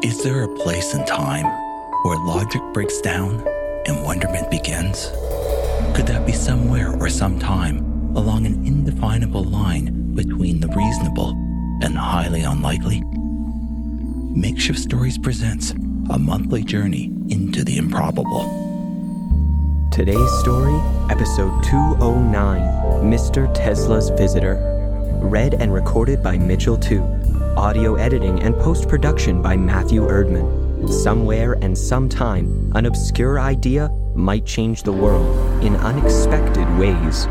Is there a place in time where logic breaks down and wonderment begins? Could that be somewhere or sometime along an indefinable line between the reasonable and highly unlikely? Makeshift Stories presents a monthly journey into the improbable. Today's story, episode 209, Mr. Tesla's Visitor. Read and recorded by Mitchell 2. Audio editing and post-production by Matthew Erdman. Somewhere and sometime, an obscure idea might change the world in unexpected ways.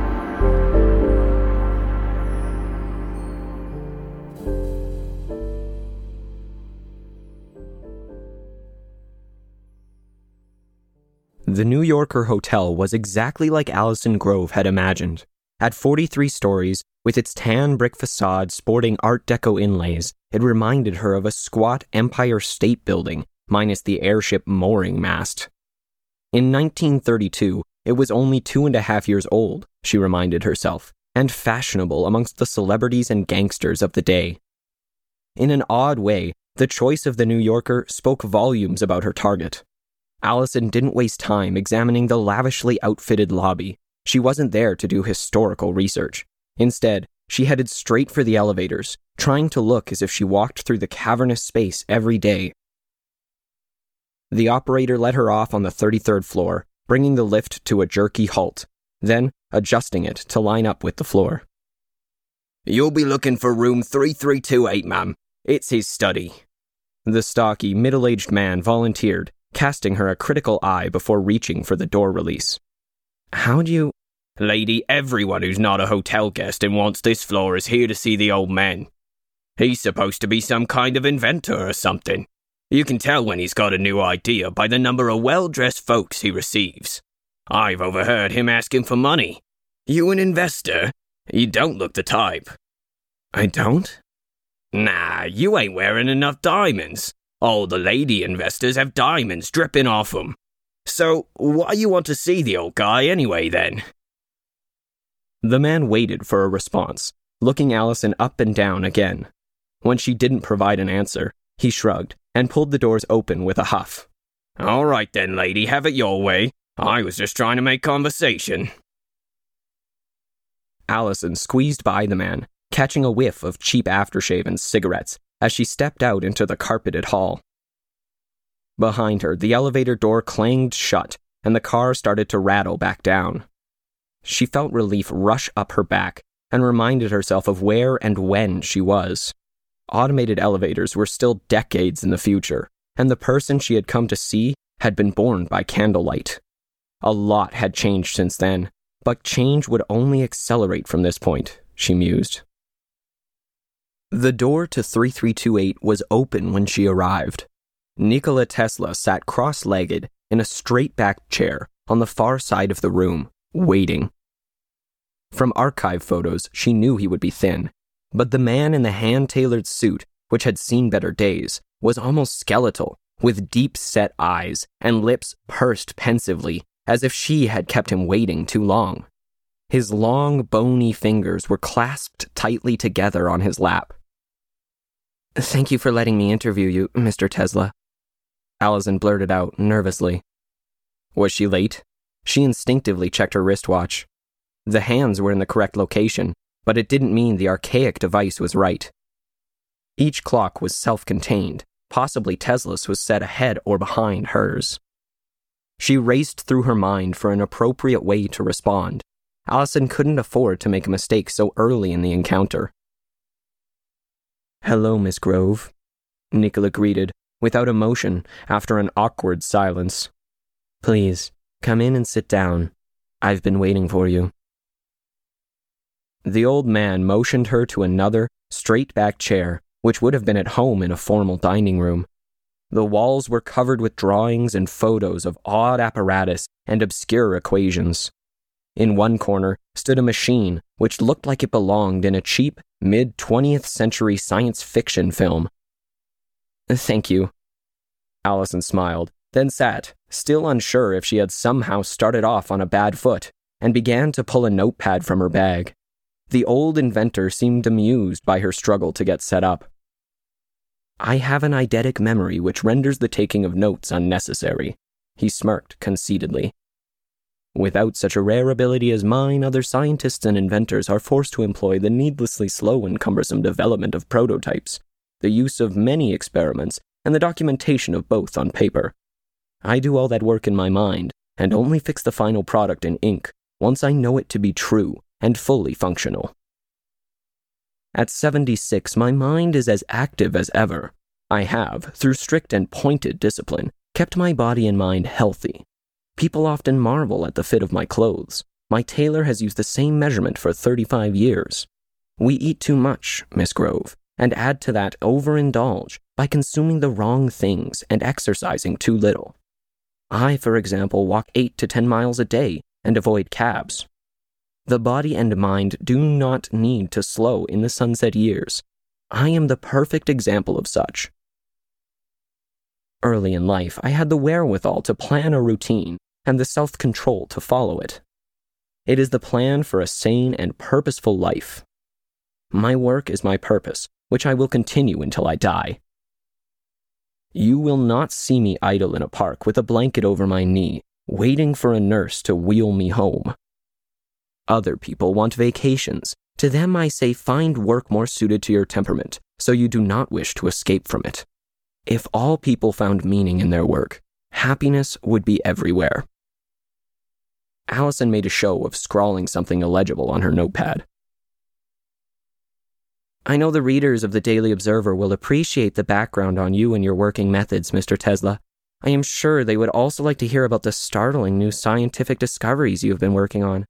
The New Yorker hotel was exactly like Allison Grove had imagined. At 43 stories, with its tan brick facade sporting Art Deco inlays, it reminded her of a squat Empire State Building, minus the airship mooring mast. In 1932, it was only 2.5 years old, she reminded herself, and fashionable amongst the celebrities and gangsters of the day. In an odd way, the choice of the New Yorker spoke volumes about her target. Allison didn't waste time examining the lavishly outfitted lobby. She wasn't there to do historical research. Instead, she headed straight for the elevators, trying to look as if she walked through the cavernous space every day. The operator let her off on the 33rd floor, bringing the lift to a jerky halt, then adjusting it to line up with the floor. "You'll be looking for room 3328, ma'am. It's his study." The stocky, middle-aged man volunteered, casting her a critical eye before reaching for the door release. "How do you—" "Lady, everyone who's not a hotel guest and wants this floor is here to see the old man. He's supposed to be some kind of inventor or something. You can tell when he's got a new idea by the number of well-dressed folks he receives. I've overheard him asking for money. You an investor? You don't look the type." "I don't?" "Nah, you ain't wearing enough diamonds. All the lady investors have diamonds dripping off them. So, why you want to see the old guy anyway, then?" The man waited for a response, looking Allison up and down again. When she didn't provide an answer, he shrugged and pulled the doors open with a huff. "All right then, lady, have it your way. I was just trying to make conversation." Allison squeezed by the man, catching a whiff of cheap aftershave and cigarettes as she stepped out into the carpeted hall. Behind her, the elevator door clanged shut, and the car started to rattle back down. She felt relief rush up her back, and reminded herself of where and when she was. Automated elevators were still decades in the future, and the person she had come to see had been born by candlelight. A lot had changed since then, but change would only accelerate from this point, she mused. The door to 3328 was open when she arrived. Nikola Tesla sat cross-legged in a straight-backed chair on the far side of the room, waiting. From archive photos, she knew he would be thin, but the man in the hand-tailored suit, which had seen better days, was almost skeletal, with deep-set eyes and lips pursed pensively, as if she had kept him waiting too long. His long, bony fingers were clasped tightly together on his lap. "Thank you for letting me interview you, Mr. Tesla," Allison blurted out nervously. Was she late? She instinctively checked her wristwatch. The hands were in the correct location, but it didn't mean the archaic device was right. Each clock was self-contained. Possibly Tesla's was set ahead or behind hers. She raced through her mind for an appropriate way to respond. Allison couldn't afford to make a mistake so early in the encounter. "Hello, Miss Grove," Nikola greeted, without emotion, after an awkward silence. "Please, come in and sit down. I've been waiting for you." The old man motioned her to another, straight-back chair, which would have been at home in a formal dining room. The walls were covered with drawings and photos of odd apparatus and obscure equations. In one corner stood a machine which looked like it belonged in a cheap, mid-20th century science fiction film. "Thank you." Allison smiled, then sat, still unsure if she had somehow started off on a bad foot, and began to pull a notepad from her bag. The old inventor seemed amused by her struggle to get set up. I have an eidetic memory which renders the taking of notes unnecessary. He smirked conceitedly. Without such a rare ability as mine, other scientists and inventors are forced to employ the needlessly slow and cumbersome development of prototypes, the use of many experiments, and the documentation of both on paper. I do all that work in my mind, and only fix the final product in ink once I know it to be true and fully functional. At 76, my mind is as active as ever. I have, through strict and pointed discipline, kept my body and mind healthy. People often marvel at the fit of my clothes. My tailor has used the same measurement for 35 years. We eat too much, Miss Grove, and add to that overindulge by consuming the wrong things and exercising too little. I, for example, walk 8 to 10 miles a day and avoid cabs. The body and mind do not need to slow in the sunset years. I am the perfect example of such. Early in life, I had the wherewithal to plan a routine and the self-control to follow it. It is the plan for a sane and purposeful life. My work is my purpose, which I will continue until I die. You will not see me idle in a park with a blanket over my knee, waiting for a nurse to wheel me home. Other people want vacations. To them I say find work more suited to your temperament, so you do not wish to escape from it. If all people found meaning in their work, happiness would be everywhere. Allison made a show of scrawling something illegible on her notepad. I know the readers of the Daily Observer will appreciate the background on you and your working methods, Mr. Tesla. I am sure they would also like to hear about the startling new scientific discoveries you have been working on.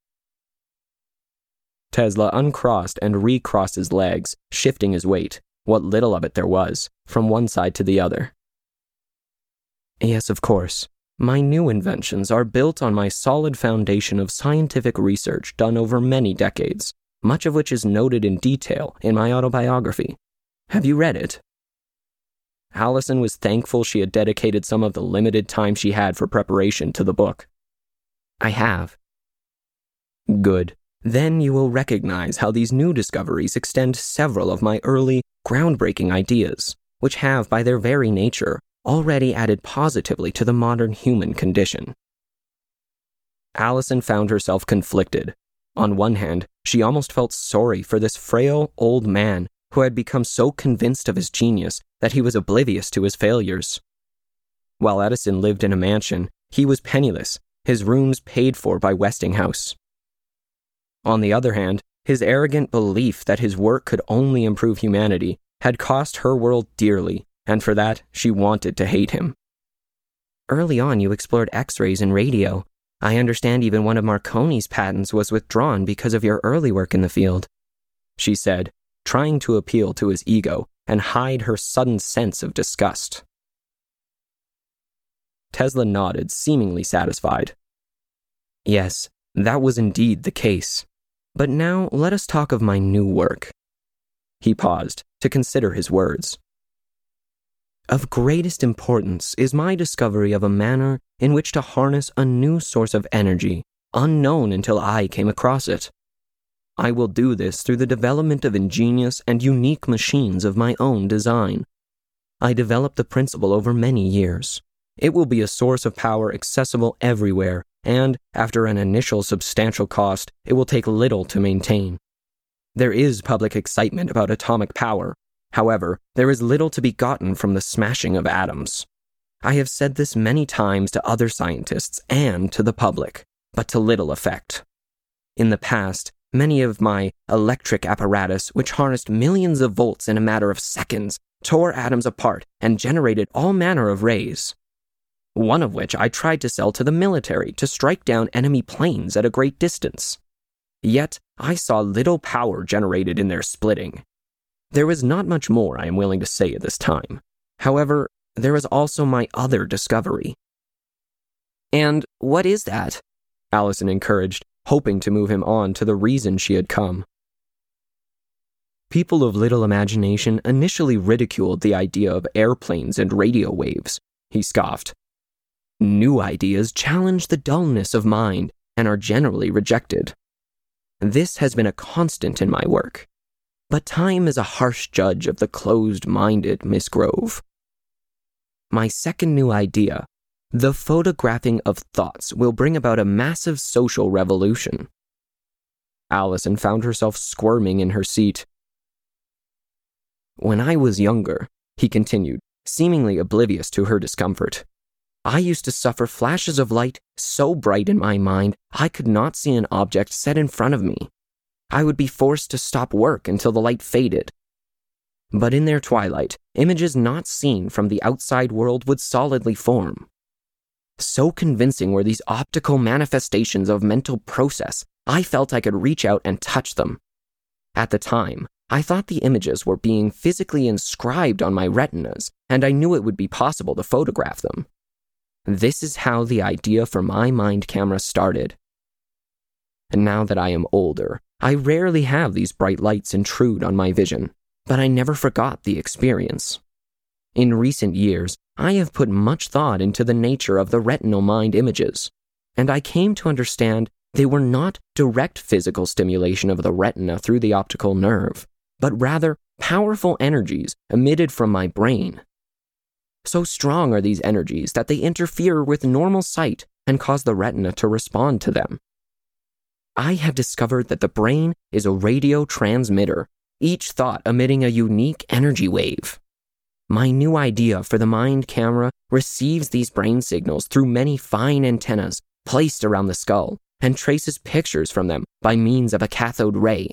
Tesla uncrossed and recrossed his legs, shifting his weight, what little of it there was, from one side to the other. Yes, of course. My new inventions are built on my solid foundation of scientific research done over many decades, much of which is noted in detail in my autobiography. Have you read it? Allison was thankful she had dedicated some of the limited time she had for preparation to the book. I have. Good. Then you will recognize how these new discoveries extend several of my early, groundbreaking ideas, which have, by their very nature, already added positively to the modern human condition. Allison found herself conflicted. On one hand, she almost felt sorry for this frail, old man who had become so convinced of his genius that he was oblivious to his failures. While Edison lived in a mansion, he was penniless, his rooms paid for by Westinghouse. On the other hand, his arrogant belief that his work could only improve humanity had cost her world dearly, and for that, she wanted to hate him. Early on, you explored X-rays and radio. I understand even one of Marconi's patents was withdrawn because of your early work in the field, she said, trying to appeal to his ego and hide her sudden sense of disgust. Tesla nodded, seemingly satisfied. Yes, that was indeed the case. But now let us talk of my new work. He paused to consider his words. Of greatest importance is my discovery of a manner in which to harness a new source of energy, unknown until I came across it. I will do this through the development of ingenious and unique machines of my own design. I developed the principle over many years. It will be a source of power accessible everywhere, and, after an initial substantial cost, it will take little to maintain. There is public excitement about atomic power. However, there is little to be gotten from the smashing of atoms. I have said this many times to other scientists and to the public, but to little effect. In the past, many of my electric apparatus, which harnessed millions of volts in a matter of seconds, tore atoms apart and generated all manner of rays. One of which I tried to sell to the military to strike down enemy planes at a great distance. Yet, I saw little power generated in their splitting. There is not much more I am willing to say at this time. However, there is also my other discovery. And what is that? Allison encouraged, hoping to move him on to the reason she had come. People of little imagination initially ridiculed the idea of airplanes and radio waves, he scoffed. New ideas challenge the dullness of mind and are generally rejected. This has been a constant in my work. But time is a harsh judge of the closed-minded, Miss Grove. My second new idea, the photographing of thoughts, will bring about a massive social revolution. Allison found herself squirming in her seat. When I was younger, he continued, seemingly oblivious to her discomfort, I used to suffer flashes of light so bright in my mind I could not see an object set in front of me. I would be forced to stop work until the light faded. But in their twilight, images not seen from the outside world would solidly form. So convincing were these optical manifestations of mental process, I felt I could reach out and touch them. At the time, I thought the images were being physically inscribed on my retinas, and I knew it would be possible to photograph them. This is how the idea for my mind camera started. And now that I am older, I rarely have these bright lights intrude on my vision, but I never forgot the experience. In recent years, I have put much thought into the nature of the retinal mind images, and I came to understand they were not direct physical stimulation of the retina through the optical nerve, but rather powerful energies emitted from my brain. So strong are these energies that they interfere with normal sight and cause the retina to respond to them. I have discovered that the brain is a radio transmitter, each thought emitting a unique energy wave. My new idea for the mind camera receives these brain signals through many fine antennas placed around the skull and traces pictures from them by means of a cathode ray.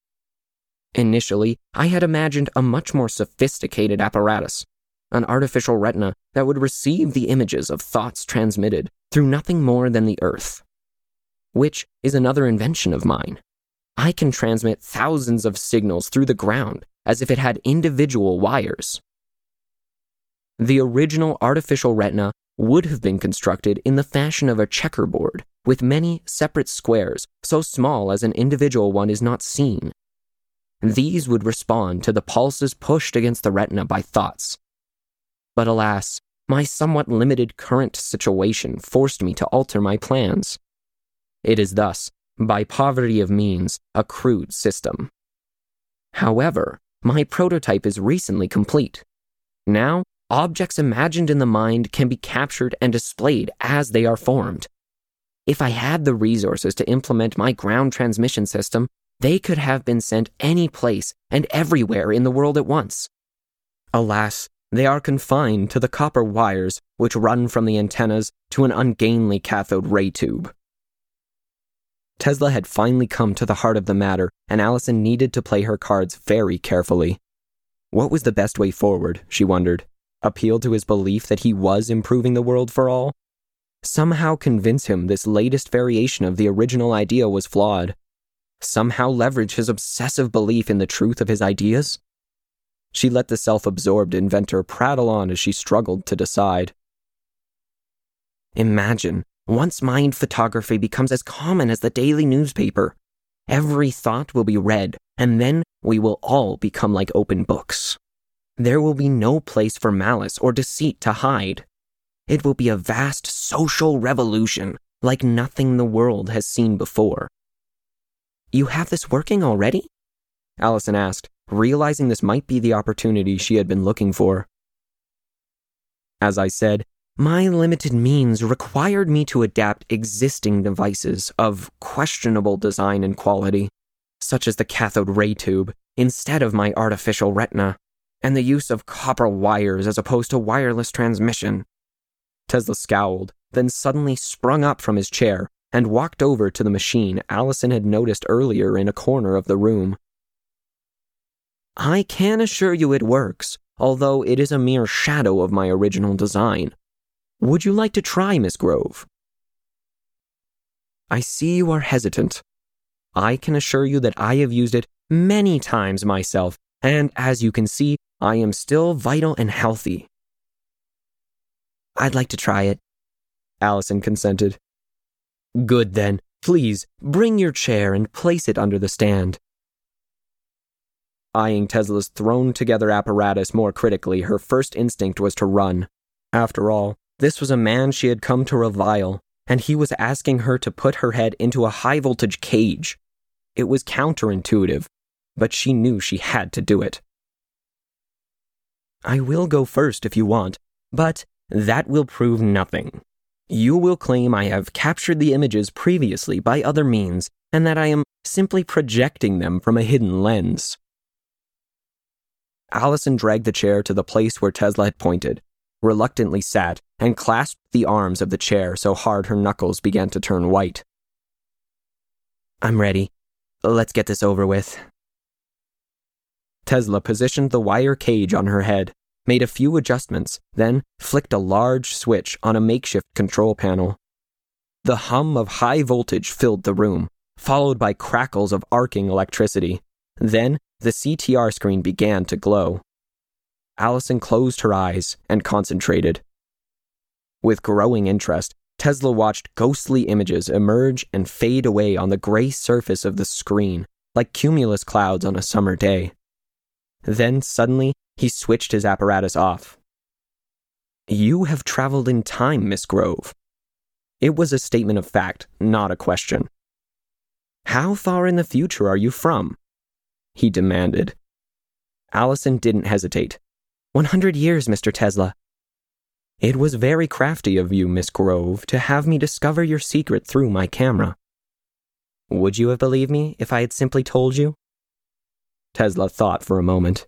Initially, I had imagined a much more sophisticated apparatus, an artificial retina that would receive the images of thoughts transmitted through nothing more than the earth, which is another invention of mine. I can transmit thousands of signals through the ground as if it had individual wires. The original artificial retina would have been constructed in the fashion of a checkerboard, with many separate squares so small as an individual one is not seen. These would respond to the pulses pushed against the retina by thoughts. But alas, my somewhat limited current situation forced me to alter my plans. It is thus, by poverty of means, a crude system. However, my prototype is recently complete. Now, objects imagined in the mind can be captured and displayed as they are formed. If I had the resources to implement my ground transmission system, they could have been sent any place and everywhere in the world at once. Alas, they are confined to the copper wires which run from the antennas to an ungainly cathode ray tube. Tesla had finally come to the heart of the matter, and Allison needed to play her cards very carefully. What was the best way forward, she wondered? Appeal to his belief that he was improving the world for all? Somehow convince him this latest variation of the original idea was flawed? Somehow leverage his obsessive belief in the truth of his ideas? She let the self-absorbed inventor prattle on as she struggled to decide. Imagine, once mind photography becomes as common as the daily newspaper, every thought will be read, and then we will all become like open books. There will be no place for malice or deceit to hide. It will be a vast social revolution, like nothing the world has seen before. You have this working already? Allison asked, realizing this might be the opportunity she had been looking for. As I said, my limited means required me to adapt existing devices of questionable design and quality, such as the cathode ray tube, instead of my artificial retina, and the use of copper wires as opposed to wireless transmission. Tesla scowled, then suddenly sprung up from his chair and walked over to the machine Allison had noticed earlier in a corner of the room. I can assure you it works, although it is a mere shadow of my original design. Would you like to try, Miss Grove? I see you are hesitant. I can assure you that I have used it many times myself, and as you can see, I am still vital and healthy. I'd like to try it, Allison consented. Good then. Please, bring your chair and place it under the stand. Eyeing Tesla's thrown-together apparatus more critically, her first instinct was to run. After all, this was a man she had come to revile, and he was asking her to put her head into a high-voltage cage. It was counterintuitive, but she knew she had to do it. I will go first if you want, but that will prove nothing. You will claim I have captured the images previously by other means, and that I am simply projecting them from a hidden lens. Allison dragged the chair to the place where Tesla had pointed, reluctantly sat, and clasped the arms of the chair so hard her knuckles began to turn white. I'm ready. Let's get this over with. Tesla positioned the wire cage on her head, made a few adjustments, then flicked a large switch on a makeshift control panel. The hum of high voltage filled the room, followed by crackles of arcing electricity. Then the CTR screen began to glow. Allison closed her eyes and concentrated. With growing interest, Tesla watched ghostly images emerge and fade away on the gray surface of the screen, like cumulus clouds on a summer day. Then, suddenly, he switched his apparatus off. You have traveled in time, Miss Grove. It was a statement of fact, not a question. How far in the future are you from? He demanded. Allison didn't hesitate. 100 years, Mr. Tesla. It was very crafty of you, Miss Grove, to have me discover your secret through my camera. Would you have believed me if I had simply told you? Tesla thought for a moment.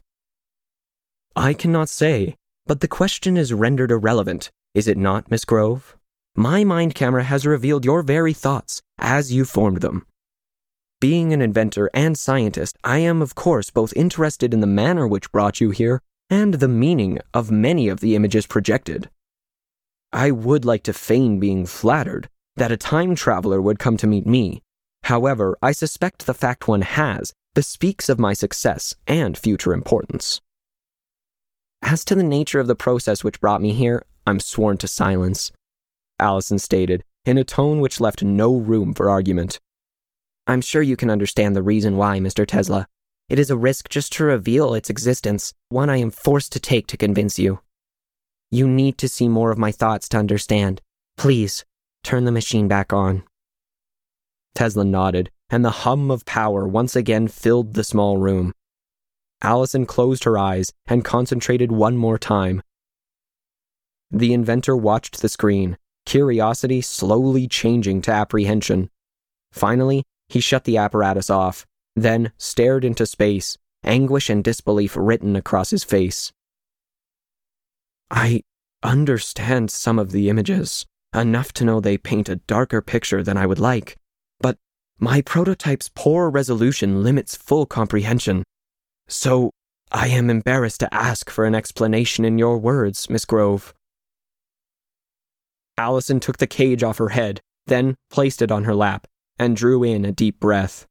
I cannot say, but the question is rendered irrelevant, is it not, Miss Grove? My mind camera has revealed your very thoughts, as you formed them. Being an inventor and scientist, I am of course both interested in the manner which brought you here and the meaning of many of the images projected. I would like to feign being flattered that a time traveler would come to meet me. However, I suspect the fact one has bespeaks of my success and future importance. As to the nature of the process which brought me here, I'm sworn to silence, Allison stated, in a tone which left no room for argument. I'm sure you can understand the reason why, Mr. Tesla. It is a risk just to reveal its existence, one I am forced to take to convince you. You need to see more of my thoughts to understand. Please, turn the machine back on. Tesla nodded, and the hum of power once again filled the small room. Allison closed her eyes and concentrated one more time. The inventor watched the screen, curiosity slowly changing to apprehension. Finally, he shut the apparatus off, then stared into space, anguish and disbelief written across his face. I understand some of the images, enough to know they paint a darker picture than I would like, but my prototype's poor resolution limits full comprehension. So, I am embarrassed to ask for an explanation in your words, Miss Grove. Allison took the cage off her head, then placed it on her lap, and drew in a deep breath.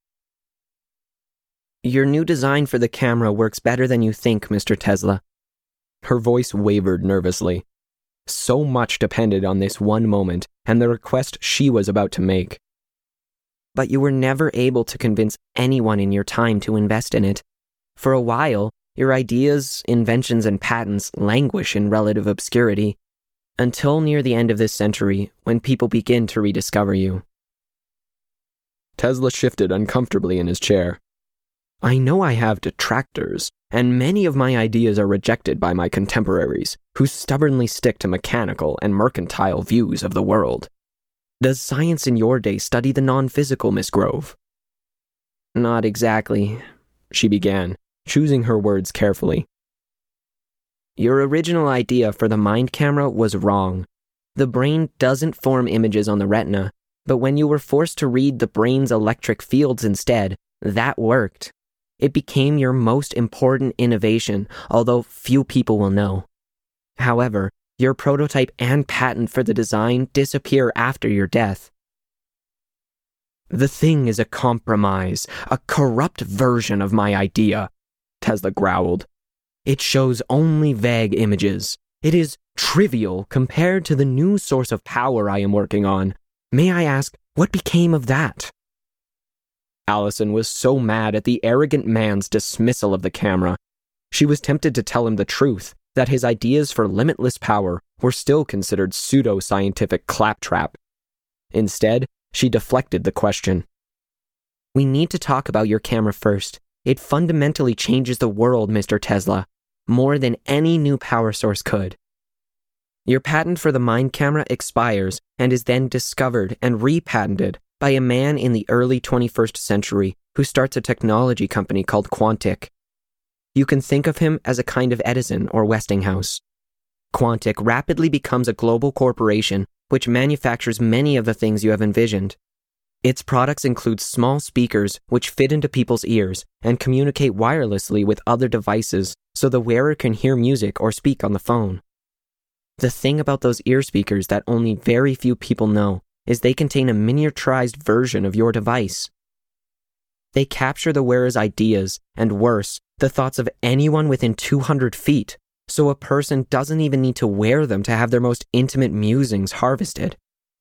Your new design for the camera works better than you think, Mr. Tesla. Her voice wavered nervously. So much depended on this one moment and the request she was about to make. But you were never able to convince anyone in your time to invest in it. For a while, your ideas, inventions, and patents languish in relative obscurity, until near the end of this century, when people begin to rediscover you. Tesla shifted uncomfortably in his chair. I know I have detractors, and many of my ideas are rejected by my contemporaries, who stubbornly stick to mechanical and mercantile views of the world. Does science in your day study the non-physical, Miss Grove? Not exactly, she began, choosing her words carefully. Your original idea for the mind camera was wrong. The brain doesn't form images on the retina, but when you were forced to read the brain's electric fields instead, that worked. It became your most important innovation, although few people will know. However, your prototype and patent for the design disappear after your death. The thing is a compromise, a corrupt version of my idea, Tesla growled. It shows only vague images. It is trivial compared to the new source of power I am working on. May I ask, what became of that? Allison was so mad at the arrogant man's dismissal of the camera. She was tempted to tell him the truth, that his ideas for limitless power were still considered pseudo-scientific claptrap. Instead, she deflected the question. We need to talk about your camera first. It fundamentally changes the world, Mr. Tesla, more than any new power source could. Your patent for the mind camera expires and is then discovered and repatented by a man in the early 21st century who starts a technology company called Quantic. You can think of him as a kind of Edison or Westinghouse. Quantic rapidly becomes a global corporation which manufactures many of the things you have envisioned. Its products include small speakers which fit into people's ears and communicate wirelessly with other devices so the wearer can hear music or speak on the phone. The thing about those ear speakers that only very few people know is they contain a miniaturized version of your device. They capture the wearer's ideas, and worse, the thoughts of anyone within 200 feet, so a person doesn't even need to wear them to have their most intimate musings harvested.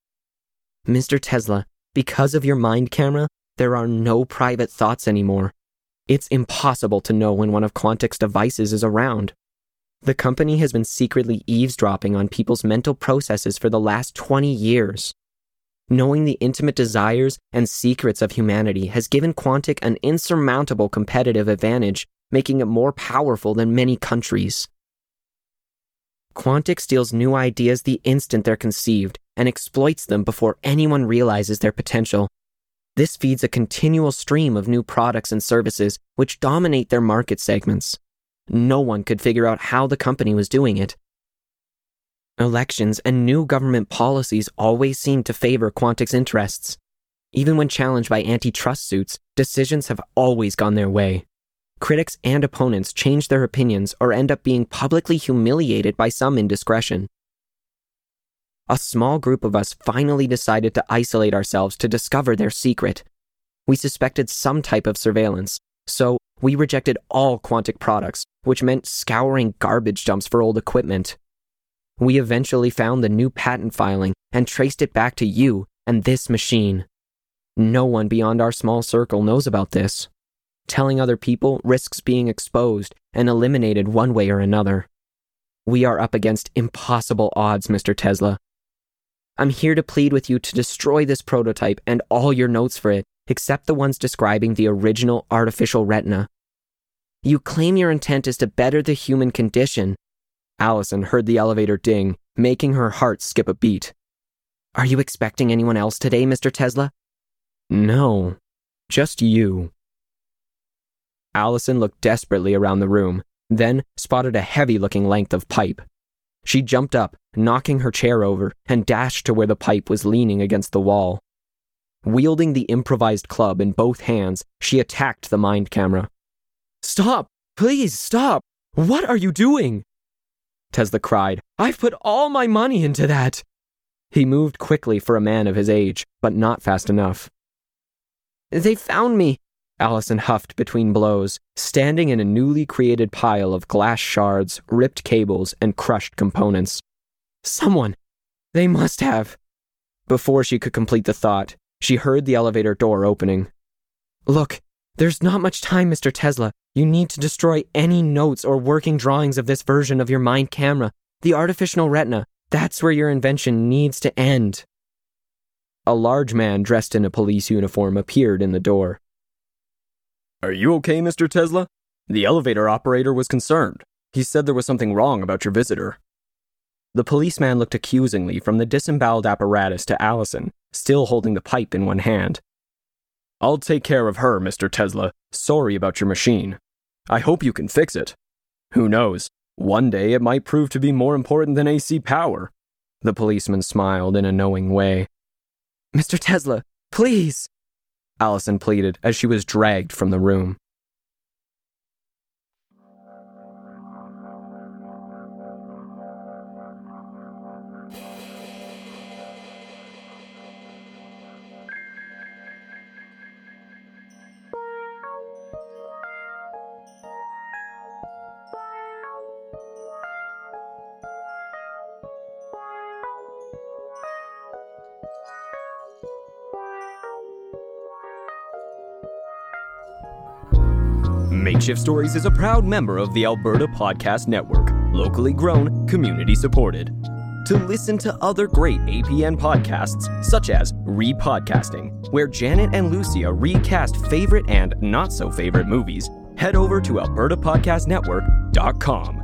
Mr. Tesla, because of your mind camera, there are no private thoughts anymore. It's impossible to know when one of Quantic's devices is around. The company has been secretly eavesdropping on people's mental processes for the last 20 years. Knowing the intimate desires and secrets of humanity has given Quantic an insurmountable competitive advantage, making it more powerful than many countries. Quantic steals new ideas the instant they're conceived and exploits them before anyone realizes their potential. This feeds a continual stream of new products and services which dominate their market segments. No one could figure out how the company was doing it. Elections and new government policies always seem to favor Quantic's interests. Even when challenged by antitrust suits, decisions have always gone their way. Critics and opponents change their opinions or end up being publicly humiliated by some indiscretion. A small group of us finally decided to isolate ourselves to discover their secret. We suspected some type of surveillance, so we rejected all Quantic products, which meant scouring garbage dumps for old equipment. We eventually found the new patent filing and traced it back to you and this machine. No one beyond our small circle knows about this. Telling other people risks being exposed and eliminated one way or another. We are up against impossible odds, Mr. Tesla. I'm here to plead with you to destroy this prototype and all your notes for it, except the ones describing the original artificial retina. You claim your intent is to better the human condition. Allison heard the elevator ding, making her heart skip a beat. Are you expecting anyone else today, Mr. Tesla? No, just you. Allison looked desperately around the room, then spotted a heavy-looking length of pipe. She jumped up, knocking her chair over, and dashed to where the pipe was leaning against the wall. Wielding the improvised club in both hands, she attacked the mind camera. Stop! Please stop! What are you doing? Tesla cried. I've put all my money into that! He moved quickly for a man of his age, but not fast enough. They found me, Allison huffed between blows, standing in a newly created pile of glass shards, ripped cables, and crushed components. Someone! They must have! Before she could complete the thought, she heard the elevator door opening. Look, there's not much time, Mr. Tesla. You need to destroy any notes or working drawings of this version of your mind camera, the artificial retina. That's where your invention needs to end. A large man dressed in a police uniform appeared in the door. Are you okay, Mr. Tesla? The elevator operator was concerned. He said there was something wrong about your visitor. The policeman looked accusingly from the disemboweled apparatus to Allison, still holding the pipe in one hand. I'll take care of her, Mr. Tesla. Sorry about your machine. I hope you can fix it. Who knows? One day it might prove to be more important than AC power. The policeman smiled in a knowing way. Mr. Tesla, please! Allison pleaded as she was dragged from the room. Makeshift Stories is a proud member of the Alberta Podcast Network, locally grown, community supported. to listen to other great APN podcasts, such as Repodcasting, where Janet and Lucia recast favorite and not-so-favorite movies, head over to albertapodcastnetwork.com.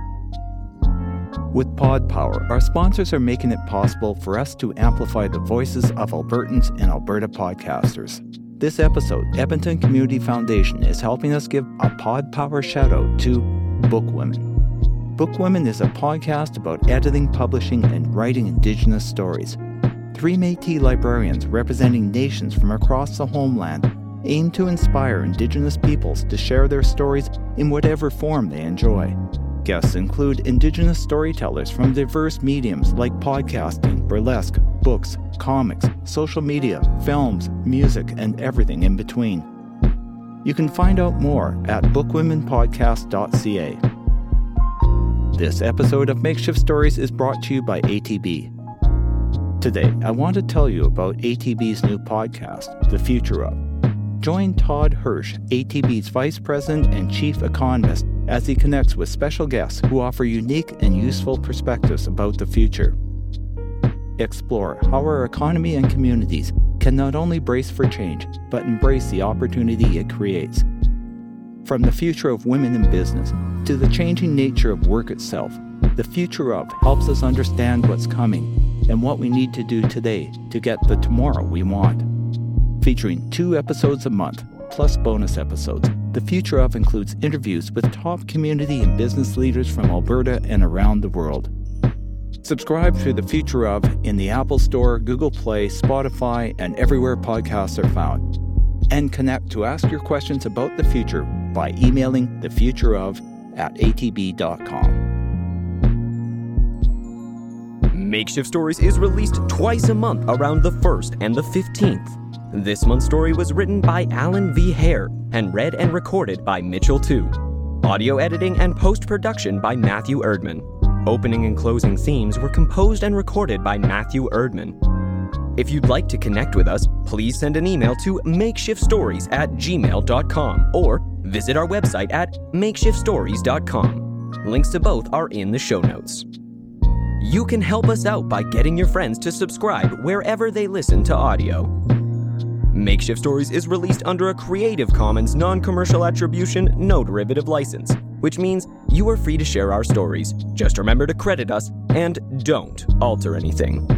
With Pod Power, our sponsors are making it possible for us to amplify the voices of Albertans and Alberta podcasters. This episode, Edmonton Community Foundation is helping us give a Pod Power shout-out to Bookwomen. Bookwomen is a podcast about editing, publishing, and writing Indigenous stories. 3 Métis librarians representing nations from across the homeland aim to inspire Indigenous peoples to share their stories in whatever form they enjoy. Guests include Indigenous storytellers from diverse mediums like podcasting, burlesque, books, comics, social media, films, music, and everything in between. You can find out more at bookwomenpodcast.ca. This episode of Makeshift Stories is brought to you by ATB. Today, I want to tell you about ATB's new podcast, The Future Of. Join Todd Hirsch, ATB's Vice President and Chief Economist, as he connects with special guests who offer unique and useful perspectives about the future. Explore how our economy and communities can not only brace for change, but embrace the opportunity it creates. From the future of women in business to the changing nature of work itself, The Future Of helps us understand what's coming and what we need to do today to get the tomorrow we want. Featuring 2 episodes a month, plus bonus episodes, The Future Of includes interviews with top community and business leaders from Alberta and around the world. Subscribe to The Future Of in the Apple Store, Google Play, Spotify, and everywhere podcasts are found. And connect to ask your questions about the future by emailing thefutureof@atb.com. Makeshift Stories is released twice a month around the 1st and the 15th. This month's story was written by Alan V. Hare and read and recorded by Mitchell Tu. Audio editing and post-production by Matthew Erdman. Opening and closing themes were composed and recorded by Matthew Erdman. If you'd like to connect with us, please send an email to makeshiftstories@gmail.com or visit our website at makeshiftstories.com. Links to both are in the show notes. You can help us out by getting your friends to subscribe wherever they listen to audio. Makeshift Stories is released under a Creative Commons non-commercial attribution, no derivative license, which means you are free to share our stories. Just remember to credit us and don't alter anything.